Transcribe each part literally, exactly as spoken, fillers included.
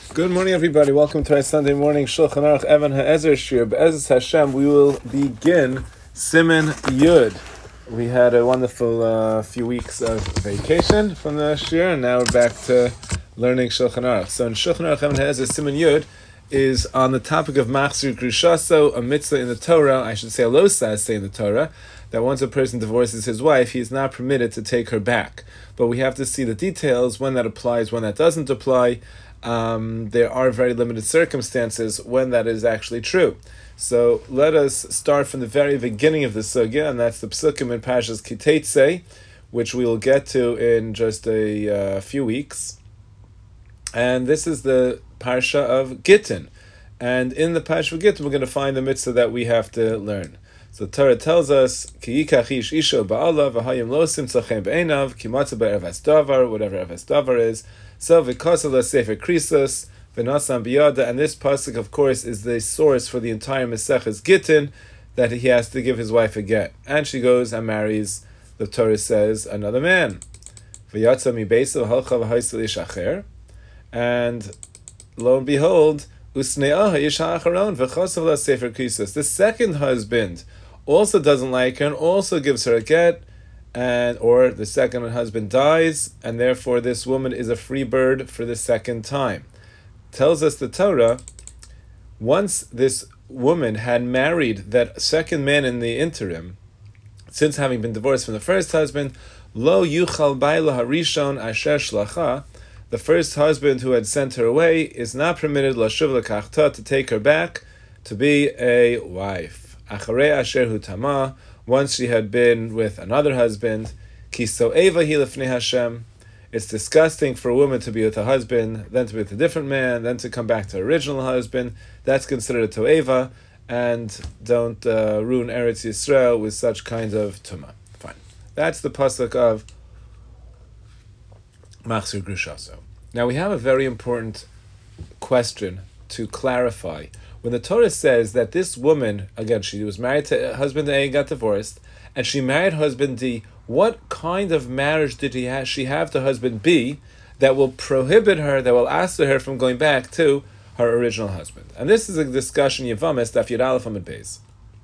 Good morning, everybody. Welcome to our Sunday morning Shulchan Aruch Evan Ha'ezer Shir. Be'ezus Hashem, we will begin Siman Yud. We had a wonderful uh, few weeks of vacation from the Shir, and now we're back to learning Shulchan Aruch. So in Shulchan Aruch Evan Ha'ezer, Siman Yud is on the topic of Machzir Grushaso, a mitzvah in the Torah, I should say a losa say in the Torah, that once a person divorces his wife, he is not permitted to take her back. But we have to see the details, when that applies, when that doesn't apply. Um, there are very limited circumstances when that is actually true. So let us start from the very beginning of the sugya, and that's the psukim in Parshas Ki Teitzei, which we will get to in just a uh, few weeks. And this is the parsha of Gittin. And in the parsha of Gittin, we're going to find the mitzvah that we have to learn. So the Torah tells us, Ki yikach ish isha ba'ala v'hayim lo simtzachem be'enav ki matzah be'ervas davar, whatever ervas davar is. So v'kosel sefer krisos v'nasam biyada, and this pasuk, of course, is the source for the entire Maseches Gittin, that he has to give his wife a get, and she goes and marries, the Torah says, another man. V'yatza mi beisa v'halcha v'haisel ish acher, and lo and behold, usne'ah ish ha'acharon v'kosel sefer krisos. The second husband also doesn't like her and also gives her a get, and or the second husband dies, and therefore this woman is a free bird for the second time. Tells us the Torah, once this woman had married that second man in the interim, since having been divorced from the first husband, lo yuchal baila harishon asher shlacha, the first husband who had sent her away is not permitted lashuv lekachta, to take her back to be a wife. Acharei asher hu tamah, once she had been with another husband, ki so'eva hi lefnei Hashem. It's disgusting for a woman to be with a husband, then to be with a different man, then to come back to her original husband. That's considered a to'eva, and don't uh, ruin Eretz Yisrael with such kinds of tumah. Fine. That's the pasuk of Machzir Grushaso. Now we have a very important question to clarify. When the Torah says that this woman, again, she was married to husband A and got divorced, and she married husband D, what kind of marriage did he ha- she have to husband B that will prohibit her, that will ask her from going back to her original husband? And this is a discussion, Yevamis, Daf Yud Aleph Amud Beis.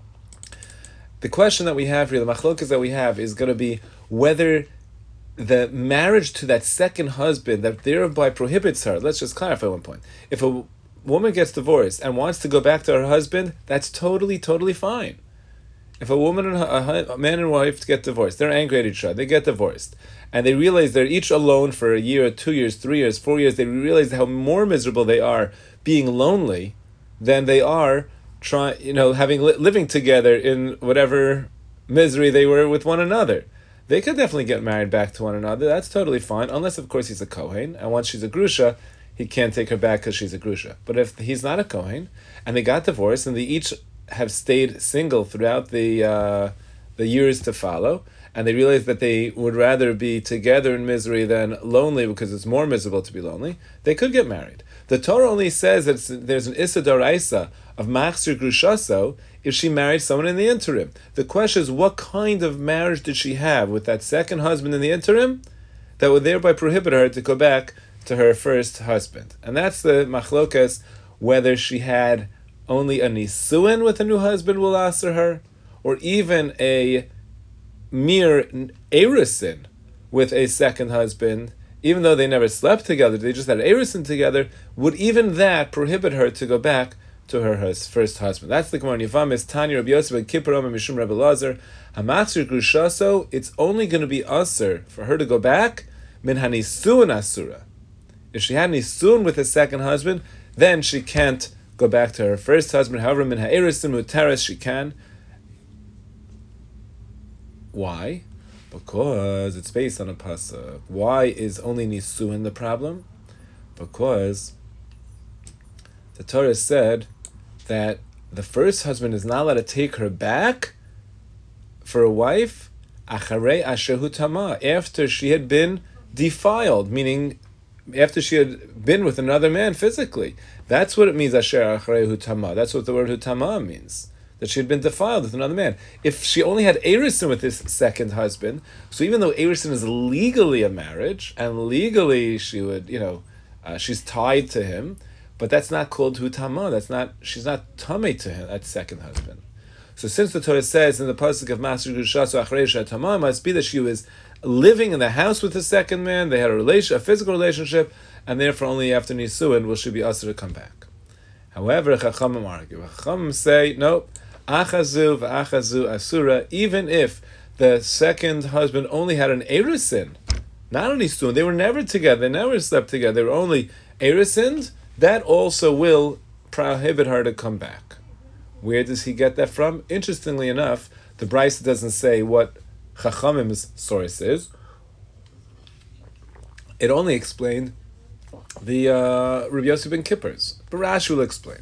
The question that we have here, the machlokas that we have, is going to be whether the marriage to that second husband that thereby prohibits her, let's just clarify one point. If a woman gets divorced and wants to go back to her husband, that's totally, totally fine. If a woman and a, a man and wife get divorced, they're angry at each other, they get divorced, and they realize they're each alone for a year, two years, three years, four years, they realize how more miserable they are being lonely than they are trying, you know, having living together in whatever misery they were with one another. They could definitely get married back to one another. That's totally fine, unless, of course, he's a Kohen, and once she's a Grusha, he can't take her back because she's a Grusha. But if he's not a Kohen, and they got divorced, and they each have stayed single throughout the uh, the years to follow, and they realize that they would rather be together in misery than lonely because it's more miserable to be lonely, they could get married. The Torah only says that there's an Issa Doraisa of Machzir Grushaso if she married someone in the interim. The question is, what kind of marriage did she have with that second husband in the interim that would thereby prohibit her to go back to her first husband? And that's the machlokas, whether she had only a nisuin with a new husband will answer her, or even a mere erisin with a second husband, even though they never slept together, they just had erisin together, would even that prohibit her to go back to her hus- first husband? That's the Gemara Yevamis, Tanya Rabbi Yosef and Kippur Omer Mishum Rebbe Lazar. Hamachzir Grushaso, it's only going to be usher for her to go back min hanisuin asura. If she had nisun with a second husband, then she can't go back to her first husband. However, min ha'erisin mutaris, she can. Why? Because it's based on a pasuk. Why is only nisun the problem? Because the Torah said that the first husband is not allowed to take her back for a wife acharei asher hu tamah, after she had been defiled, meaning after she had been with another man physically. That's what it means, asher acharei hu tamah. That's what the word hu tamah means, that she had been defiled with another man. If she only had erisin with this second husband, so even though erisin is legally a marriage, and legally she would, you know, uh, she's tied to him, but that's not called hutama. That's not, she's not tamei to him, that second husband. So since the Torah says in the pasuk of Master Gushaso Achreisha Tamah, it must be that she was living in the house with the second man, they had a relation, a physical relationship, and therefore only after Nisuin will she be asked to come back. However, Chachamim argue. Chachamim say, nope, Achazu v'achazu asura, even if the second husband only had an erisin, not an Nisuin, they were never together, they never slept together, they were only erisined, that also will prohibit her to come back. Where does he get that from? Interestingly enough, the Brisa doesn't say what Chachamim's source is. It only explained the uh, Rabbi Yossi ben Kippur's. But Rashi will explain.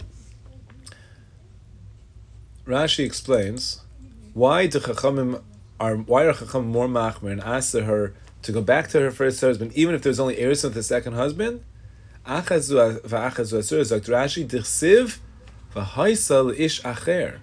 Rashi explains why the Chachamim are why are Chachamim more machmer and ask her to go back to her first husband, even if there's only heirs with the second husband. Achazu v'achazu asur, sagt Rashi, dichsiv v'haisal ish acher.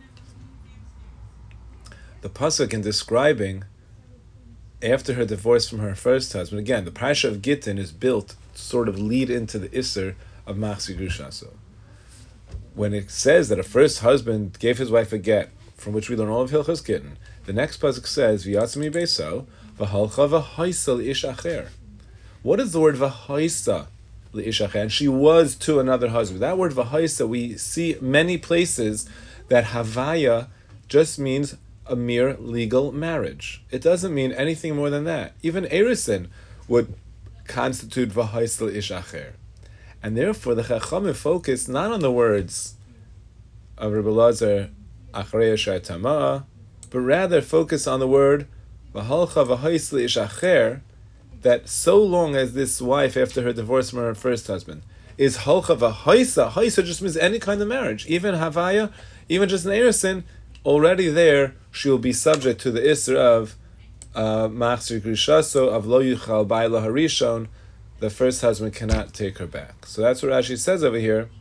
The pasuk in describing after her divorce from her first husband, again, the parasha of Gittin is built to sort of lead into the isser of Machzir Gushaso. When it says that a first husband gave his wife a get, from which we learn all of Hilchos Gittin, the next pasuk says, V'yatzmi beiso, v'halcha v'haisa ish acher. What is the word v'haisa ish acher? And she was to another husband. That word v'haisa, we see many places that havaya just means a mere legal marriage. It doesn't mean anything more than that. Even erisin would constitute v'haisel ish acher. And therefore the Chachamim focus not on the words of Rebbe Lazar achrei sh'atama, but rather focus on the word v'halcha v'haisel ish acher, that so long as this wife, after her divorce from her first husband, is halcha v'haisa, haisa just means any kind of marriage, even havaya, even just an erisin, already there, she will be subject to the isser of machzir gushaso, of lo yuchal ba'ila harishon. The first husband cannot take her back. So that's what Rashi says over here.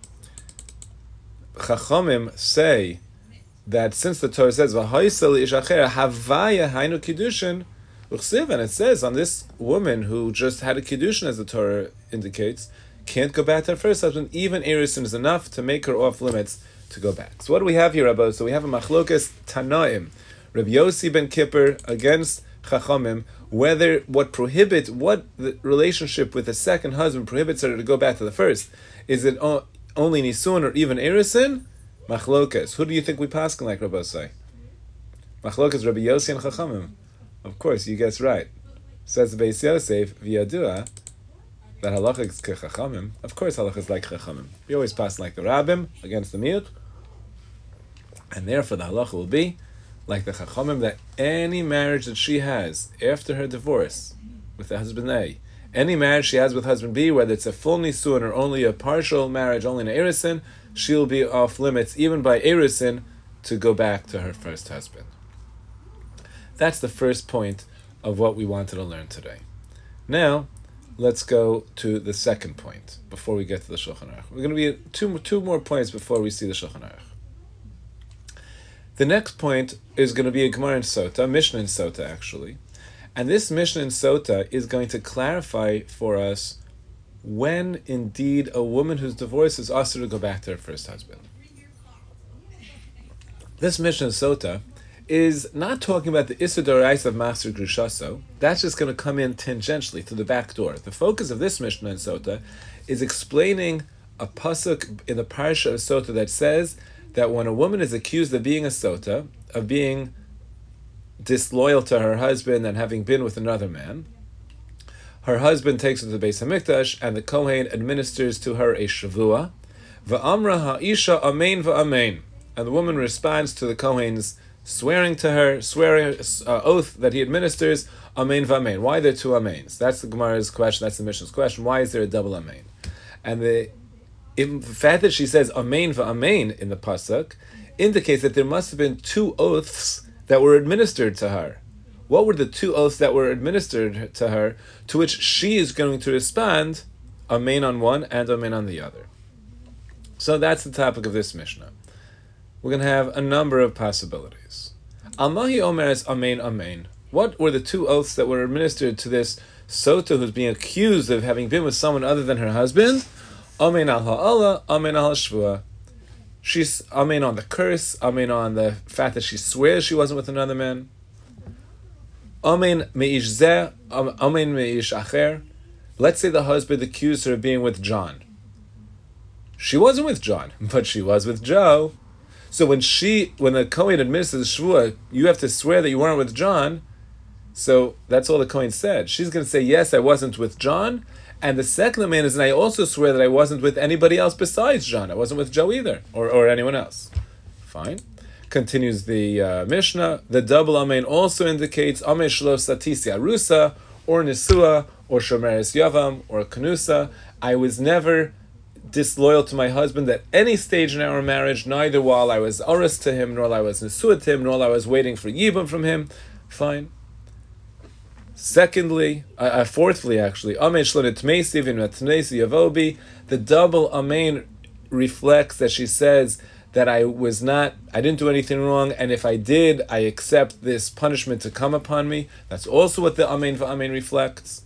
Chachamim say that since the Torah says v'haisel ish acher havaya hainu kiddushin uchsiv, and it says on this woman who just had a kiddushin, as the Torah indicates, can't go back to her first husband. Even erisin is enough to make her off limits to go back. So what do we have here, Rabbi? So we have a machlokas tanaim, Rabbi Yossi ben Kippur against Chachamim, whether what prohibits, what the relationship with the second husband prohibits her to go back to the first. Is it o- only nisun or even erisin? Machlokas. Who do you think we paskin like, Rabbi say? Machlokas, Rabbi Yossi and Chachamim. Of course, you guess right. Says the Beis Yosef, v'yadua, that halacha is kechachamim. Of course, halacha is like chachamim. We always pass like the rabbim against the miut, and therefore the halacha will be like the chachamim, that any marriage that she has after her divorce with the husband A, any marriage she has with husband B, whether it's a full nisuin or only a partial marriage, only an erisin, she'll be off limits, even by erisin, to go back to her first husband. That's the first point of what we wanted to learn today. Now, let's go to the second point before we get to the Shulchan Aruch. We're going to be two, two more points before we see the Shulchan Aruch. The next point is going to be a Gemara in Sota, a Mishnah in Sota actually. And this Mishnah in Sota is going to clarify for us when indeed a woman who's divorced is asked to go back to her first husband. This Mishnah in Sota is not talking about the Issur D'Oraisa of Machzir Gushaso. That's just going to come in tangentially to the back door. The focus of this Mishnah in Sota is explaining a pasuk in the Parsha of Sota that says that when a woman is accused of being a Sota, of being disloyal to her husband and having been with another man, her husband takes her to the Beis HaMikdash and the Kohen administers to her a Shavua. V'amra ha'isha amen v'amen. And the woman responds to the Kohen's swearing to her, swearing uh, oath that he administers, amen v'amen. Why are there two amens? That's the Gemara's question, that's the Mishnah's question. Why is there a double amen? And the, in, the fact that she says amen v'amen in the pasuk indicates that there must have been two oaths that were administered to her. What were the two oaths that were administered to her, to which she is going to respond, amen on one and amen on the other? So that's the topic of this Mishnah. We're going to have a number of possibilities. Al-Mahi Omer is Amen, Amen. What were the two oaths that were administered to this Sota who's being accused of having been with someone other than her husband? Amen al ha'ala, amen al ha'shvua. She's amen on the curse, amen on the fact that she swears she wasn't with another man. Amen me'ish zeh, amen me'ish acher. Let's say the husband accused her of being with John. She wasn't with John, but she was with Joe. So when she, when the Kohen administers the Shvuah, you have to swear that you weren't with John. So that's all the Kohen said. She's going to say, yes, I wasn't with John. And the second amen is, and I also swear that I wasn't with anybody else besides John. I wasn't with Joe either, or, or anyone else. Fine. Continues the uh, Mishnah. The double amen also indicates amen shelo satisi arusa, or nisua, or shomeres yavam, or kanusa. I was never disloyal to my husband at any stage in our marriage, neither while I was aris to him, nor I was nisua to him, nor I was waiting for yibum from him. Fine. Secondly, uh, uh, fourthly, actually, amen shlo nitmeisi v'natmeisi yavobi. The double amen reflects that she says that I was not, I didn't do anything wrong, and if I did, I accept this punishment to come upon me. That's also what the amen v'amen reflects.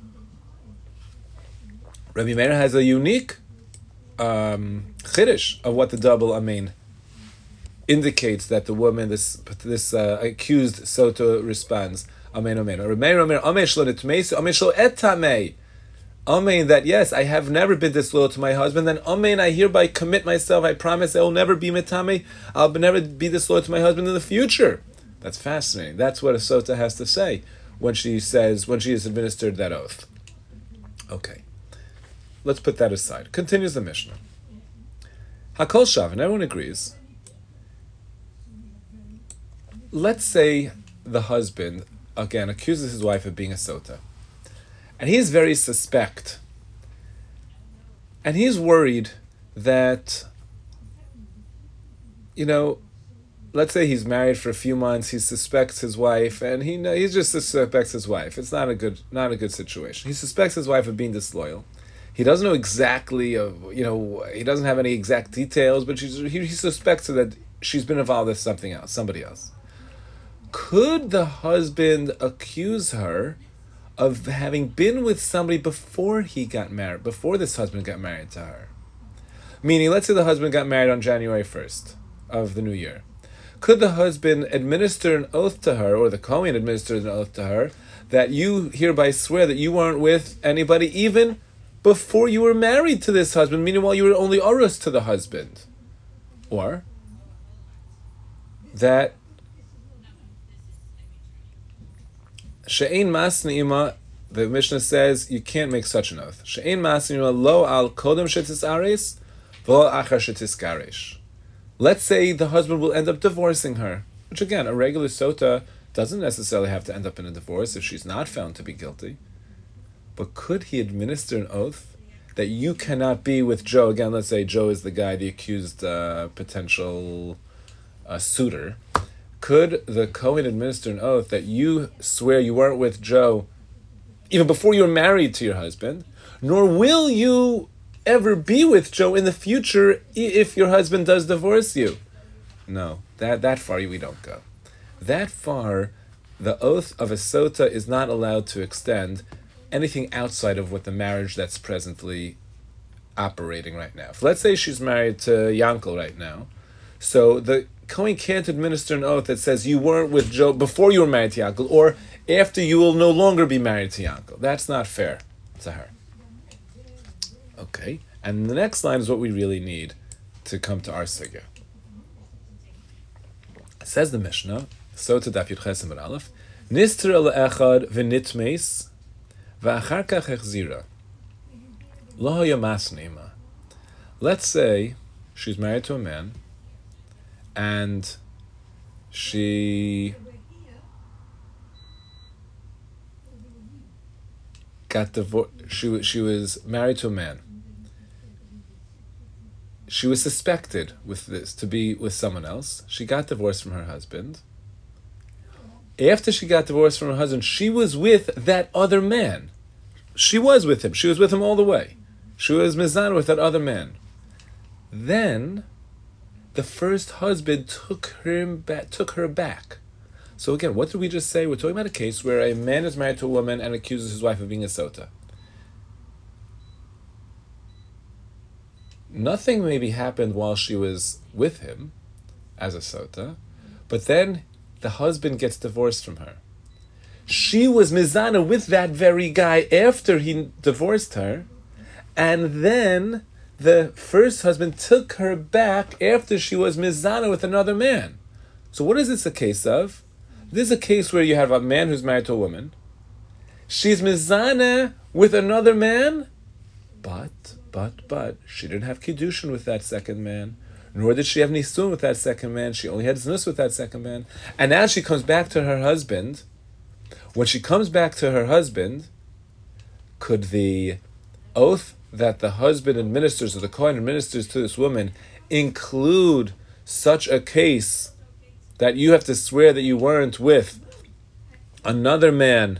Rabbi Meir has a unique um, chiddush of what the double amen indicates that the woman, this this uh, accused sota responds. Amen, amen. Rabbi Meir, amen, amen shlo nitmeisi, amen shlo et tamei. Amen, that yes, I have never been disloyal to my husband. Then amen, I hereby commit myself, I promise I will never be metame. I'll never be disloyal to my husband in the future. That's fascinating. That's what a sota has to say when she says, when she has administered that oath. Okay. Let's put that aside. Continues the Mishnah. Hakol shav, and everyone agrees. Let's say the husband, again, accuses his wife of being a sota. And he's very suspect. And he's worried that, you know, let's say he's married for a few months, he suspects his wife, and he he just suspects his wife. It's not a good not a good situation. He suspects his wife of being disloyal. He doesn't know exactly, of, you know, he doesn't have any exact details, but she's, he, he suspects that she's been involved with something else, somebody else. Could the husband accuse her of having been with somebody before he got married, before this husband got married to her? Meaning, let's say the husband got married on January first of the new year. Could the husband administer an oath to her, or the Kohen administer an oath to her, that you hereby swear that you weren't with anybody even before you were married to this husband, meaning while you were only orus to the husband? Or that She'ein masni'ima, the Mishnah says you can't make such an oath. She'ein masni'ima lo al kodem shetis ares, v'lo achar shetis garesh. Let's say the husband will end up divorcing her, which again, a regular sota doesn't necessarily have to end up in a divorce if she's not found to be guilty. But could he administer an oath that you cannot be with Joe? Again, let's say Joe is the guy, the accused uh, potential uh, suitor. Could the Kohen administer an oath that you swear you weren't with Joe even before you were married to your husband, nor will you ever be with Joe in the future if your husband does divorce you? No, that, that far we don't go. That far, the oath of a sota is not allowed to extend anything outside of what the marriage that's presently operating right now. If, let's say she's married to Yankel right now, so the Kohen can't administer an oath that says you weren't with Joe before you were married to Yankel, or after you will no longer be married to Yankel. That's not fair to her. Okay, and the next line is what we really need to come to our sugya. Says the Mishnah, so to Daf Yud Ches Amud Aleph, Nistra le'echad v'nitmeis v'achar kach echzira lo haya masnima. Let's say she's married to a man, and she got divorced. She she was married to a man. She was suspected with this to be with someone else. She got divorced from her husband. After she got divorced from her husband, she was with that other man. She was with him. She was with him all the way. She was mizan with that other man. Then the first husband took her back, took her back. So again, what did we just say? We're talking about a case where a man is married to a woman and accuses his wife of being a sota. nothing maybe happened while she was with him as a sota, but then the husband gets divorced from her. She was mizana with that very guy after he divorced her, and then the first husband took her back after she was mizana with another man. So what is this a case of? This is a case where you have a man who's married to a woman. She's mizana with another man, but, but, but, she didn't have kiddushin with that second man, nor did she have nisun with that second man. She only had znus with that second man. And now she comes back to her husband. When she comes back to her husband, could the oath that the husband administers, or the Kohen administers to this woman, include such a case that you have to swear that you weren't with another man,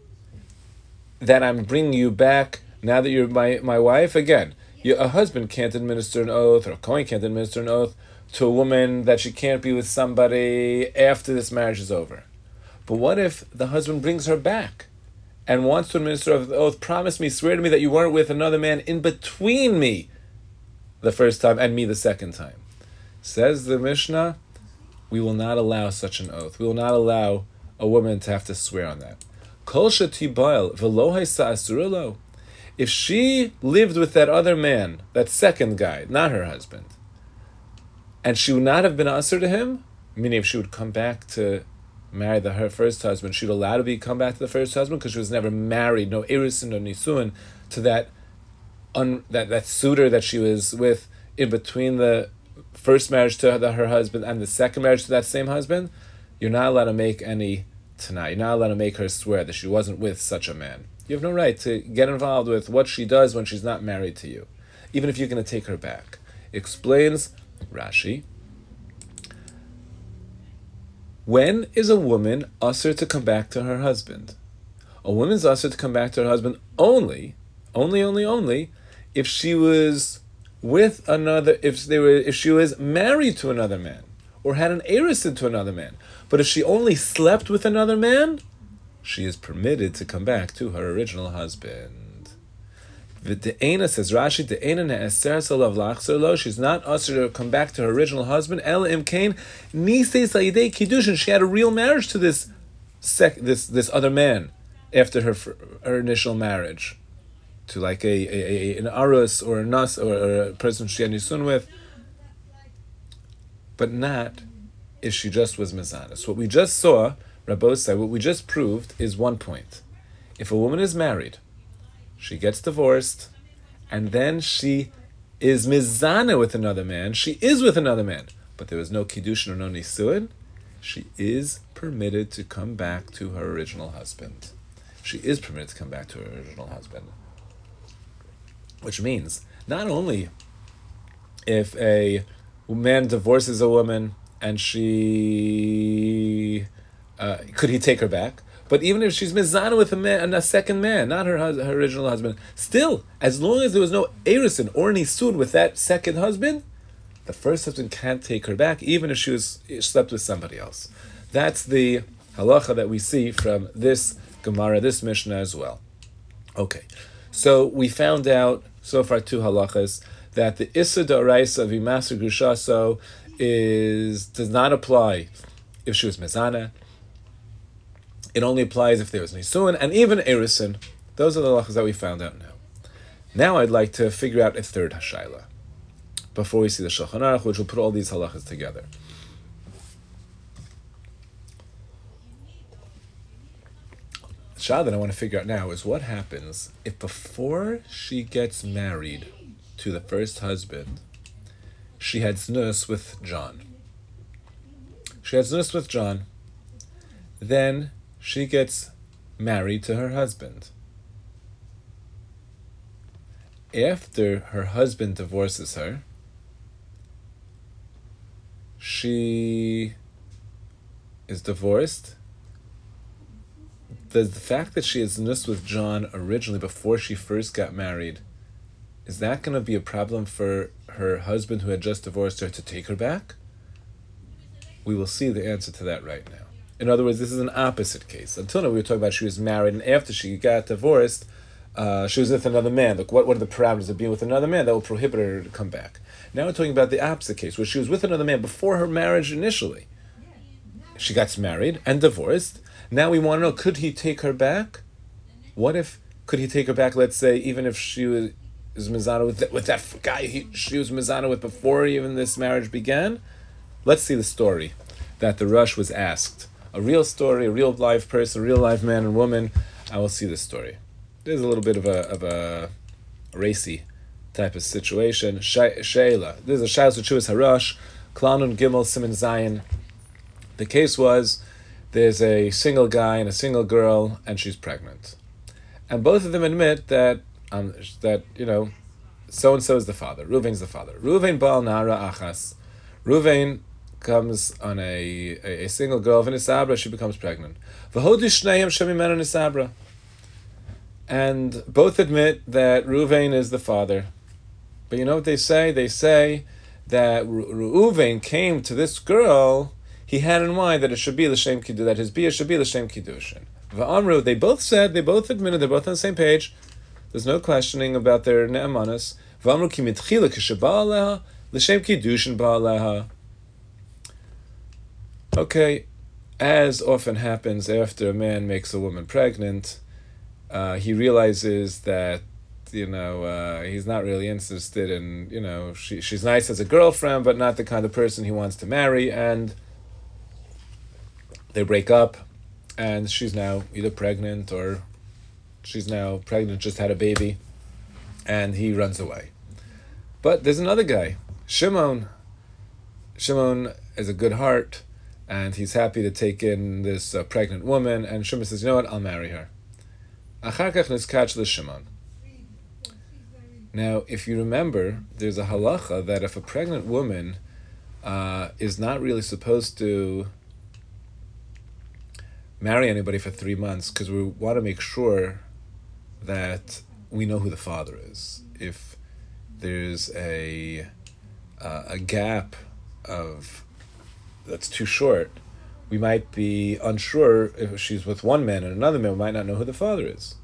that I'm bringing you back now that you're my, my wife? Again, you, a husband can't administer an oath, or a Kohen can't administer an oath to a woman that she can't be with somebody after this marriage is over. But what if the husband brings her back and wants to administer the oath, promise me, swear to me that you weren't with another man in between me the first time and me the second time? Says the Mishnah, we will not allow such an oath. We will not allow a woman to have to swear on that. Kol shetibail v'lo haysa asura. If she lived with that other man, that second guy, not her husband, and she would not have been asur to him, meaning if she would come back to marry the, her first husband, she'd allowed to be come back to the first husband because she was never married, no erisin, no nisuin, to that, un, that that suitor that she was with in between the first marriage to the, her husband and the second marriage to that same husband. You're not allowed to make any tanai. You're not allowed to make her swear that she wasn't with such a man. You have no right to get involved with what she does when she's not married to you, even if you're going to take her back. Explains Rashi, when is a woman usher to come back to her husband? A woman's usher to come back to her husband only, only, only, only, if she was with another, if they were, if she was married to another man, or had an erisin to another man. But if she only slept with another man, she is permitted to come back to her original husband. V'de'ena, says Rashi, de'ena ne'eser salav lachzor lo. She's not usher to come back to her original husband. Ela imkain nisei sayidei kiddushin. She had a real marriage to this sec, this this other man after her her initial marriage, to like a, a, a an arus or a nas or, or a person she had nisun with, but not if she just was mizanis. What we just saw, Rabbosai, what we just proved is one point. If a woman is married, she gets divorced, and then she is mizana with another man. She is with another man, but there was no kiddushin or no nisuin. She is permitted to come back to her original husband. She is permitted to come back to her original husband. Which means, not only if a man divorces a woman and she... Uh, could he take her back? But even if she's mizana with a man, a second man, not her, hus- her original husband, still, as long as there was no erisin or nisun with that second husband, the first husband can't take her back, even if she was slept with somebody else. That's the halacha that we see from this Gemara, this Mishnah as well. Okay, so we found out so far two halachas, that the Issa D'Oraisa of Imaser Grushaso is does not apply if she was mezana. It only applies if there was nisuin and even erisin. Those are the halachas that we found out now. Now I'd like to figure out a third hashayla before we see the Shulchan Aruch, which will put all these halachas together. The shayla that I want to figure out now is what happens if before she gets married to the first husband, she had znus with John. She had znus with John. Then she gets married to her husband. After her husband divorces her, she is divorced. The, the fact that she is znus with John originally, before she first got married, is that going to be a problem for her husband who had just divorced her to take her back? We will see the answer to that right now. In other words, this is an opposite case. Until now, we were talking about she was married, and after she got divorced, uh, she was with another man. Like, what, what are the parameters of being with another man that will prohibit her to come back? Now we're talking about the opposite case, where she was with another man before her marriage initially. She got married and divorced. Now we want to know, could he take her back? What if, could he take her back, let's say, even if she was, was mizana with, with that guy he, she was mizana with before even this marriage began? Let's see the story that the Rush was asked. A real story, a real live person, a real live man and woman. I will see this story. There's a little bit of a of a racy type of situation. Shayla. This is a Shayla Suchuas Harash, Klanun Gimel Siman Zayin. The case was, there's a single guy and a single girl, and she's pregnant. And both of them admit that, um, that you know, so-and-so is the father. Ruvain's the father. Ruvain Baal Nara Achas. Ruvain comes on a, a, a single girl, V'nisabra, she becomes pregnant. V'hodu Shneim Shemimenu Nisabra. And both admit that Ruvain is the father. But you know what they say? They say that Ruvain came to this girl, he had in mind that it should be l'shem kiddush, that his bia should be l'shem kiddushin. V'amru, they both said, they both admitted, they're both on the same page. There's no questioning about their ne'amanas. V'amru ki mitchila k'sheba aleha, l'shem kiddushin ba'aleha. Okay, as often happens after a man makes a woman pregnant, uh, he realizes that, you know, uh, he's not really interested in, you know, she she's nice as a girlfriend, but not the kind of person he wants to marry, and they break up, and she's now either pregnant or she's now pregnant, just had a baby, and he runs away. But there's another guy, Shimon. Shimon has a good heart, and he's happy to take in this uh, pregnant woman, and Shimon says, you know what, I'll marry her. Achar kach niskach l'Shimon. Now, if you remember, there's a halacha that if a pregnant woman uh, is not really supposed to marry anybody for three months, because we want to make sure that we know who the father is. If there's a uh, a gap of that's too short, we might be unsure if she's with one man and another man, we might not know who the father is.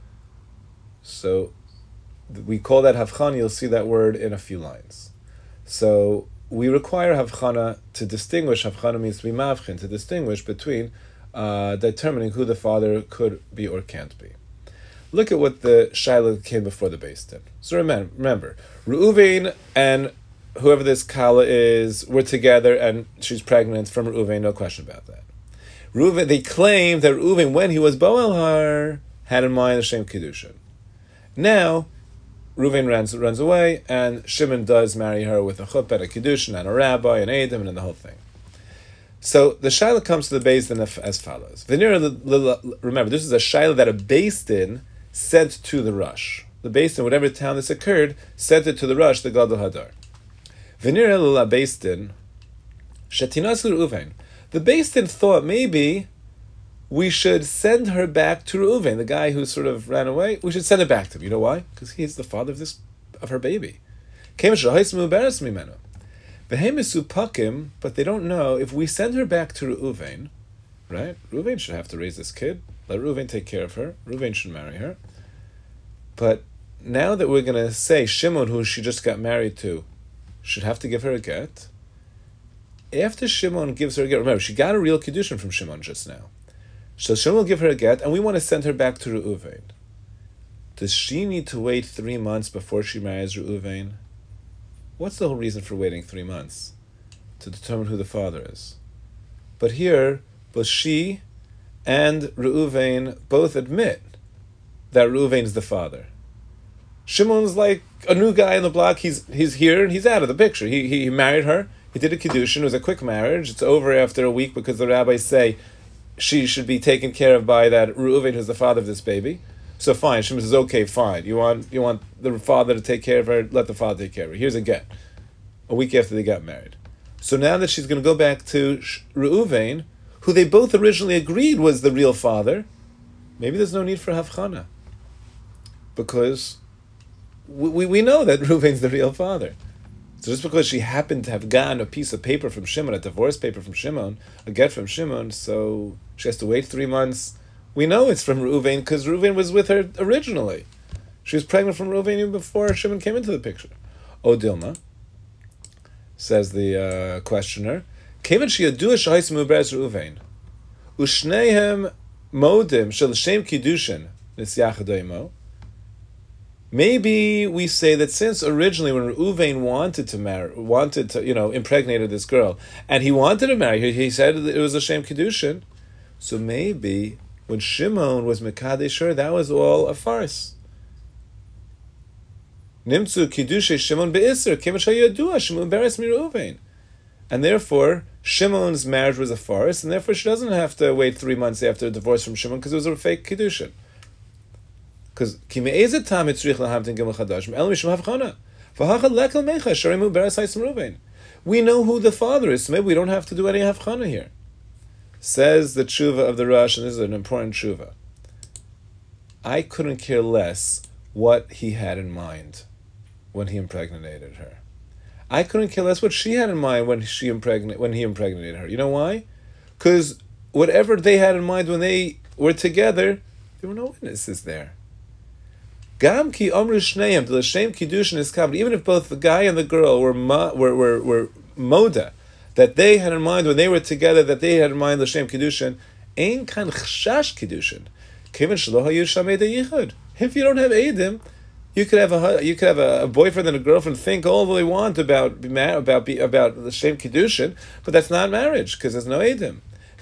So we call that havchana. You'll see that word in a few lines. So we require havchana to distinguish. Havchana means to be mavchin, to distinguish between uh, determining who the father could be or can't be. Look at what the Shaila came before the Beis Din. So remember, remember, Reuven and whoever this Kala is were together, and she's pregnant from Reuven. No question about that. Reuven, they claim that Reuven, when he was Boel Har, had in mind the Shem Kiddushin. Now, Reuven runs, runs away, and Shimon does marry her with a chuppah and a kiddushin and a rabbi and Adam and the whole thing. So the shaila comes to the Beis Din as follows. Remember, this is a shaila that a Beis Din sent to the Rush. The Beis Din, whatever town this occurred, sent it to the Rush, the Gadol Hadar. V'nira l'la Beis Din, shetinas Reuven. The Beis Din thought maybe we should send her back to Reuven, the guy who sort of ran away. We should send her back to him. You know why? Because he's the father of this of her baby. But they don't know if we send her back to Reuven, right? Reuven should have to raise this kid. Let Reuven take care of her. Reuven should marry her. But now that we're going to say Shimon, who she just got married to, should have to give her a get. After Shimon gives her a get, remember, she got a real kiddushin from Shimon just now. So Shimon will give her a get, and we want to send her back to Reuven. Does she need to wait three months before she marries Reuven? What's the whole reason for waiting three months? To determine who the father is. But here, both she and Reuven both admit that Reuven is the father. Shimon's like a new guy on the block. He's he's here and he's out of the picture. He he married her. He did a kiddushin. It was a quick marriage. It's over after a week because the rabbis say she should be taken care of by that Reuven, who's the father of this baby. So fine, Shimon says, okay, fine. You want you want the father to take care of her, let the father take care of her. Here's a get. A week after they got married. So now that she's going to go back to Reuven, who they both originally agreed was the real father, maybe there's no need for havchana. Because we, we, we know that Reuven's the real father. So just because she happened to have gotten a piece of paper from Shimon, a divorce paper from Shimon, a get from Shimon, so she has to wait three months. We know it's from Reuven because Reuven was with her originally. She was pregnant from Reuven even before Shimon came into the picture. O Dilma, says the uh, questioner, Kevin sheyadua shehais muberes Reuven, u'shneihem modim shel shem kiddushin nisyachadoimo. Maybe we say that since originally when Reuven wanted to marry, wanted to, you know, impregnated this girl, and he wanted to marry her, he said it was a shem kiddushin. So maybe when Shimon was mekadesh her, that was all a farce. Nimtzu kiddushe Shimon be'isr kevin sheyadua Shimon beres mi Reuven, and therefore Shimon's marriage was a farce, and therefore she doesn't have to wait three months after a divorce from Shimon because it was a fake kiddushin. Because we know who the father is, so maybe we don't have to do any havchana here. Says the tshuva of the Rosh, and this is an important tshuva. I couldn't care less what he had in mind when he impregnated her. I couldn't care less what she had in mind when she impregnate when he impregnated her. You know why? Because whatever they had in mind when they were together, there were no witnesses there. Gam ki omru shneim to l'shem kiddushin is covered. Even if both the guy and the girl were ma, were were were moda, that they had in mind when they were together, that they had in mind l'shem kiddushin, ein kan chashash kiddushin. Kevin shelo hayu shamei yichud. If you don't have edim, you could have a you could have a, a boyfriend and a girlfriend think all they want about about about l'shem kiddushin, but that's not marriage because there's no edim.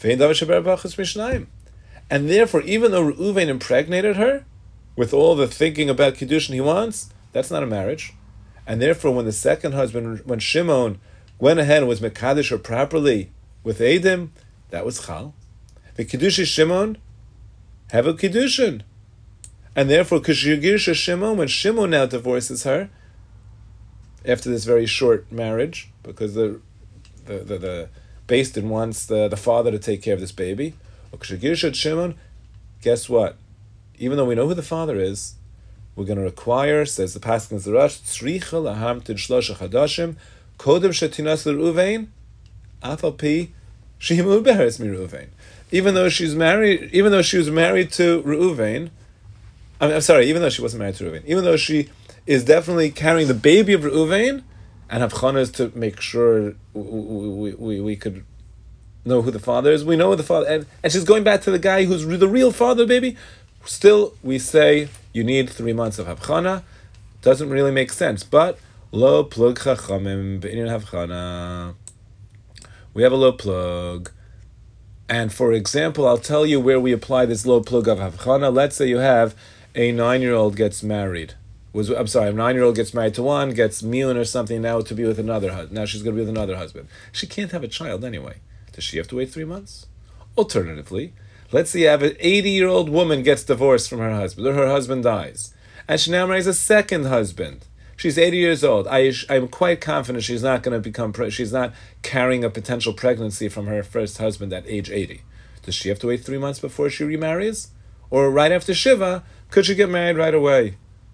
And therefore, even though Reuven impregnated her, with all the thinking about Kiddushin he wants, that's not a marriage. And therefore, when the second husband, when Shimon went ahead and was Mekadesh her properly with Eidim, that was Chal. The Kiddush Shimon have a Kiddushin. And therefore, Kishigirsha Shimon, when Shimon now divorces her, after this very short marriage, because the the the, the Beis Din wants the, the father to take care of this baby, Kishigirsha Shimon, guess what? Even though we know who the father is, we're going to require, says the Pasuk in the Rosh, Tzricha lahamtid shlosha chadashim, kodem shetinas l'Reuven, afal pi shehimu beres mi Reuven. Even though she's married, even though she was married to Reuven, I'm, I'm sorry, even though she wasn't married to Reuven, even though she is definitely carrying the baby of Reuven, and havchana is to make sure we, we, we, we could know who the father is. We know who the father, and, and she's going back to the guy who's the real father of the baby. Still, we say you need three months of havchana. Doesn't really make sense, but lo plug chachamim b'inyan havchana. We have a low plug, and for example, I'll tell you where we apply this low plug of havchana. Let's say you have a nine-year-old gets married. Was I'm sorry, a nine-year-old gets married to one, gets miyun or something now to be with another husband. Now she's going to be with another husband. She can't have a child anyway. Does she have to wait three months? Alternatively, let's say you have an eighty-year-old woman gets divorced from her husband, or her husband dies, and she now marries a second husband. She's eighty years old. I, I'm quite confident she's not going to become, pre- she's not carrying a potential pregnancy from her first husband at age eighty. Does she have to wait three months before she remarries? Or right after Shiva, could she get married right away?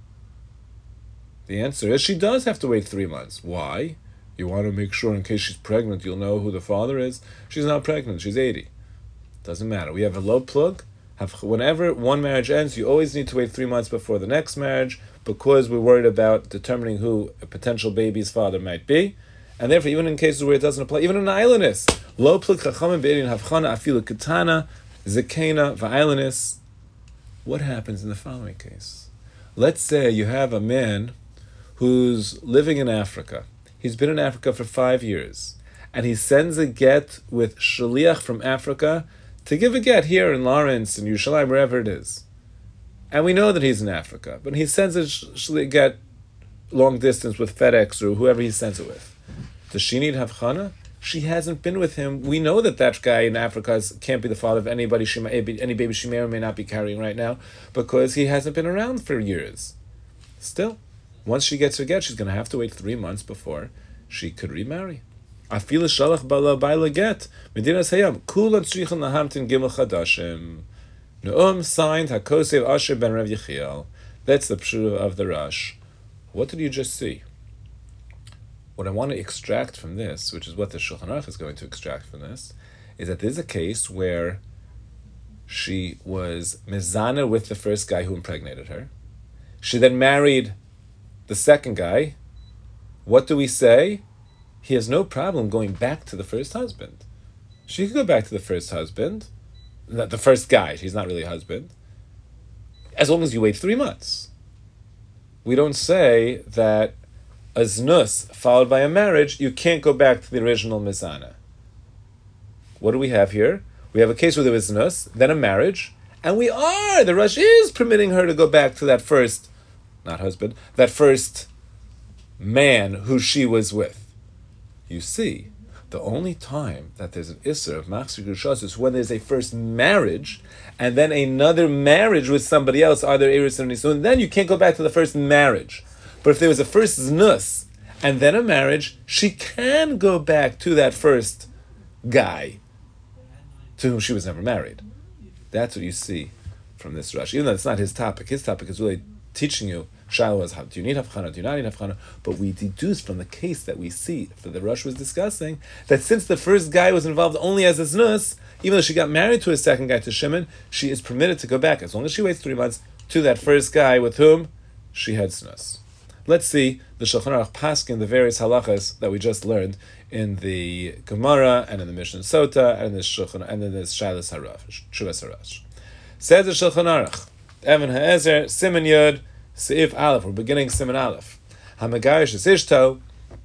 The answer is she does have to wait three months. Why? You want to make sure in case she's pregnant, you'll know who the father is. She's not pregnant. She's eighty. Doesn't matter. We have a low plug. Have, whenever one marriage ends, you always need to wait three months before the next marriage because we're worried about determining who a potential baby's father might be. And therefore, even in cases where it doesn't apply, even in islandess, low plug chachamim be'erin havchana afilu katana zekena va'islandess. What happens in the following case? Let's say you have a man who's living in Africa. He's been in Africa for five years, and he sends a get with shaliach from Africa to give a get here in Lawrence, in Yerushalayim, wherever it is. And we know that he's in Africa, but he sends a sh- get long distance with FedEx or whoever he sends it with. Does she need havchana? She hasn't been with him. We know that that guy in Africa is, can't be the father of anybody, she may, any baby she may or may not be carrying right now, because he hasn't been around for years. Still, once she gets her get, she's going to have to wait three months before she could remarry. Afil shalach bala baila get medinas hayam kulan tzrichan lahamtin gimel chadashim. Neum signed hakosev Asher ben Rav Yechiel. That's the pshuva of the Rosh. What did you just see? What I want to extract from this, which is what the Shulchan Aruch is going to extract from this, is that there's a case where she was mezana with the first guy who impregnated her. She then married the second guy. What do we say? He has no problem going back to the first husband. She could go back to the first husband, not the first guy. He's not really a husband. As long as you wait three months. We don't say that a znus followed by a marriage, you can't go back to the original mizana. What do we have here? We have a case where there was znus, then a marriage, and we are, the Rush is permitting her to go back to that first, not husband, that first man who she was with. You see, the only time that there's an isser of machzir grushas is when there's a first marriage, and then another marriage with somebody else, either eris or nisun, then you can't go back to the first marriage. But if there was a first znus, and then a marriage, she can go back to that first guy to whom she was never married. That's what you see from this Rashi. Even though it's not his topic. His topic is really teaching you, Shiloh is how, do you need Havchana, do you not need Havchana? But we deduce from the case that we see, that the Rosh was discussing, that since the first guy was involved only as a znus, even though she got married to a second guy, to Shimon, she is permitted to go back, as long as she waits three months, to that first guy with whom she had znus. Let's see the Shulchan Aruch Paskin, the various halachas that we just learned in the Gemara and in the Mishnah Sota and in the Shulchan and in the Shalas Harash, Shuvas Harash. Says the Shulchan Aruch, Even Ha'ezer, Siman Yud, Seif Aleph. We're beginning Siman Aleph. Hamagarish is Ishto.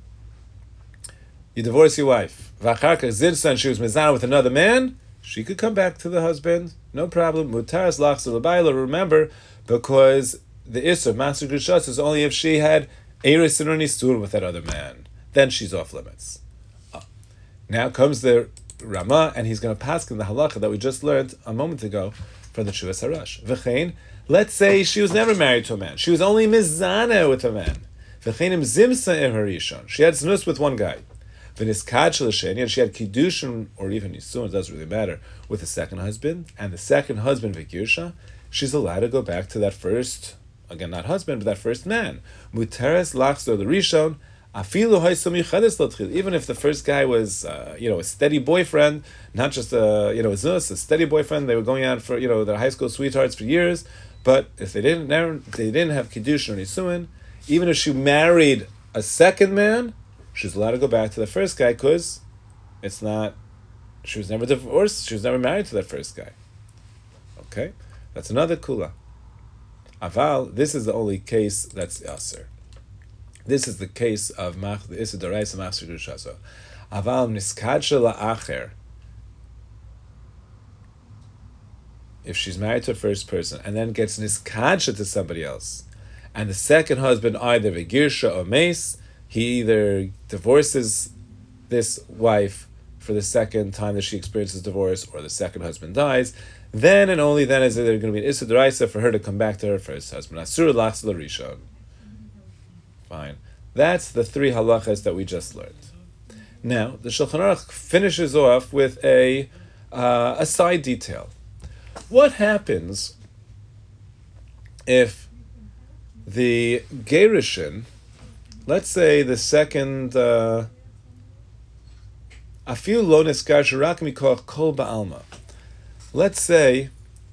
You divorce your wife. V'acharka Zidsa, and she was mizana with another man. She could come back to the husband, no problem. Mutaras lachzor l'bayla. Remember, because the Isser of Machzir Grushas is only if she had Eris and Nisur with that other man. Then she's off limits. Oh. Now comes the Rama, and he's going to pass in the halacha that we just learned a moment ago from the Shuvas Harash. V'chein, let's say she was never married to a man. She was only mizana with a man. V'cheinim zimsa in her rishon. She had znus with one guy. V'niskad shel sheni, and she had kiddushin or even nisun, it doesn't really matter, with the second husband. And the second husband, v'girsha, she's allowed to go back to that first, again, not husband, but that first man. Muteres lachzor the rishon, afilu haisam yichades l'tchil. Even if the first guy was, uh, you know, a steady boyfriend, not just a, you know, a znus, a steady boyfriend. They were going out for, you know, their high school sweethearts for years. But if they didn't, never, they didn't have kiddushin or nisuin, even if she married a second man, she's allowed to go back to the first guy because it's not. She was never divorced. She was never married to that first guy. Okay, that's another kula. Aval, this is the only case that's aser. This is the case of mach the iser d'oraisa machzir grushaso. Aval niskadsha la'acher. If she's married to a first person and then gets niskadsha to somebody else, and the second husband either vegirsha or mace, he either divorces this wife for the second time that she experiences divorce, or the second husband dies, then and only then is there going to be an issa d'oraisa for her to come back to her first husband. Asur lachs l'rishon. Fine. That's the three halachas that we just learned. Now, the Shulchan Aruch finishes off with a uh, a side detail. What happens if the gerushin, let's say the second, afil lo niskar sharak mikoch kol ba'alma. Let's say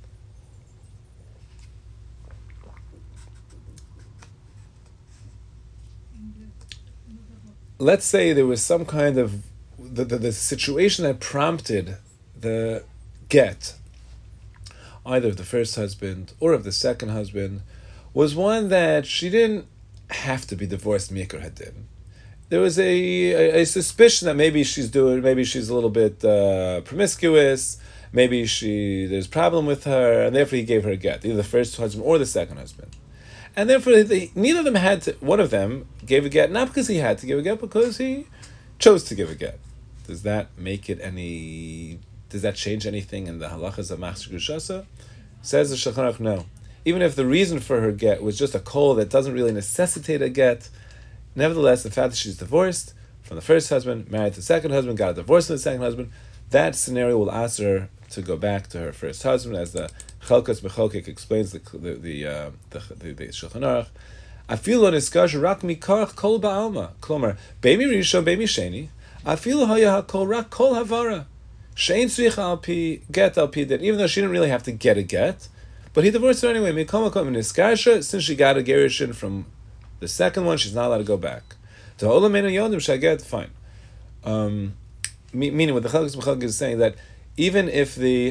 let's say there was some kind of the, the, the situation that prompted the get, either of the first husband or of the second husband, was one that she didn't have to be divorced mikra hadin. There was a, a, a suspicion that maybe she's doing, maybe she's a little bit uh, promiscuous, maybe she there's a problem with her, and therefore he gave her a get, either the first husband or the second husband. And therefore, they, neither of them had to, one of them gave a get, not because he had to give a get, because he chose to give a get. Does that make it any, does that change anything in the halachas of Machzir Grushasa? Says the Shulchan Aruch, no. Even if the reason for her get was just a kol that doesn't really necessitate a get, nevertheless, the fact that she's divorced from the first husband, married to the second husband, got a divorce from the second husband, that scenario will ask her to go back to her first husband, as the Chelkas B'Cholkik explains the the the uh, the, the, the Shulchan Aruch. Afilu lo niskar rak mikach kol ba'alma. Klomer, beimi rishon, beimi sheni. Afilu haya hakol rak kol havara. Shein tzricha al pi get al pi that. Even though she didn't really have to get a get, But he divorced her anyway. Since she got a gerushin from the second one, she's not allowed to go back. To Olamena Yodim Shaget, fine. Um, meaning what the Chalkes B'Chalkes is saying, that even if the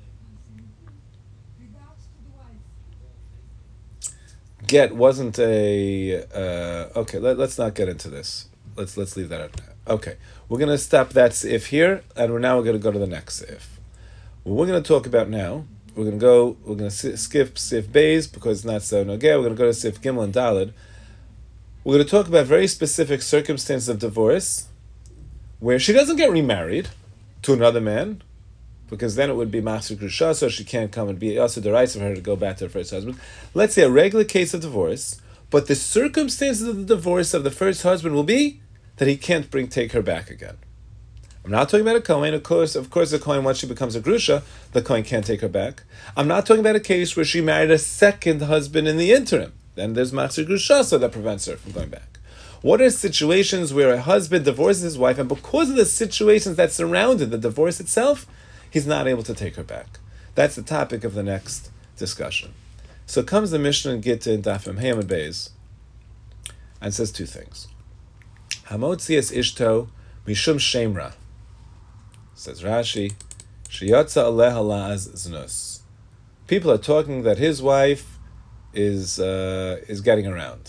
get wasn't a uh, okay, let, let's not get into this. Let's let's leave that out. Okay, we're gonna stop that if here, and we're now we're gonna go to the next if. What we're gonna talk about now, we're gonna go. We're gonna skip Sif Beis because it's not so nogeh. We're gonna go to Sif Gimel and Daled. We're gonna talk about very specific circumstances of divorce, where she doesn't get remarried to another man, because then it would be Machzir Grusha, so she can't come and be also the rights of her to go back to her first husband. Let's say a regular case of divorce, but the circumstances of the divorce of the first husband will be that he can't bring take her back again. I'm not talking about a Kohen. Of course, of course, the Kohen, once she becomes a Grusha, the Kohen can't take her back. I'm not talking about a case where she married a second husband in the interim. Then there's Machzir Grusha, so that prevents her from going back. What are situations where a husband divorces his wife, and because of the situations that surrounded the divorce itself, he's not able to take her back? That's the topic of the next discussion. So comes the Mishnah in Gittin in Daf Mem Hey Amud Beis and says two things. Hamotzias ishto mishum shemra. Says Rashi, sheyatza aleha la'az znus. People are talking that his wife is uh, is getting around.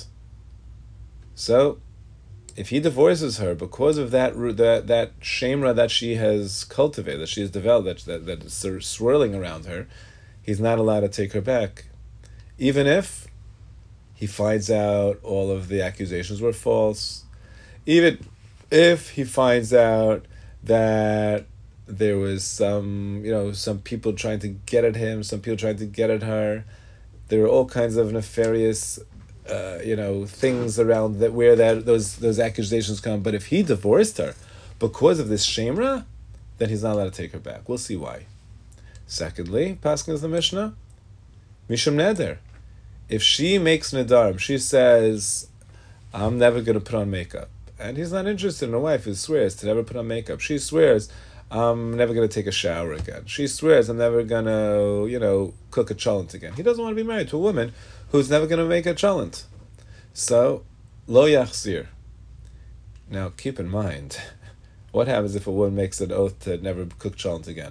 So, if he divorces her because of that that that shemra that she has cultivated, that she has developed, that, that that is swirling around her, he's not allowed to take her back, even if he finds out all of the accusations were false, even if he finds out that there was some, you know, some people trying to get at him, some people trying to get at her. There are all kinds of nefarious, uh, you know, things around that where that those those accusations come. But if he divorced her because of this shemra, then he's not allowed to take her back. We'll see why. Secondly, Paskin is the Mishnah, Mishum Neder. If she makes nedarim, she says, "I'm never going to put on makeup," and he's not interested in a wife who swears to never put on makeup. She swears, I'm never going to take a shower again. She swears, I'm never going to, you know, cook a cholent again. He doesn't want to be married to a woman who's never going to make a cholent. So, lo yachzir. Now, keep in mind, what happens if a woman makes an oath to never cook cholent again?